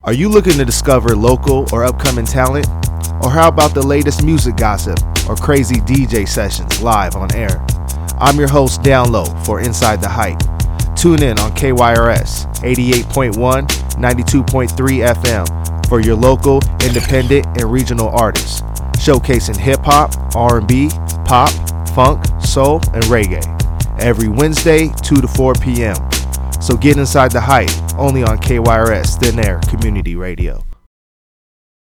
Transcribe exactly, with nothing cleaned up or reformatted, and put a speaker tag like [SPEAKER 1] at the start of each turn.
[SPEAKER 1] Are you looking to discover local or upcoming talent? Or how about the latest music gossip or crazy D J sessions live on air? I'm your host, Down Low, for Inside the Hype. Tune in on K Y R S eighty-eight point one, ninety-two point three F M for your local, independent, and regional artists, showcasing hip-hop, R and B, pop, funk, soul, and reggae. Every Wednesday, two to four p.m. So get inside the hype, only on K Y R S Thin Air Community Radio.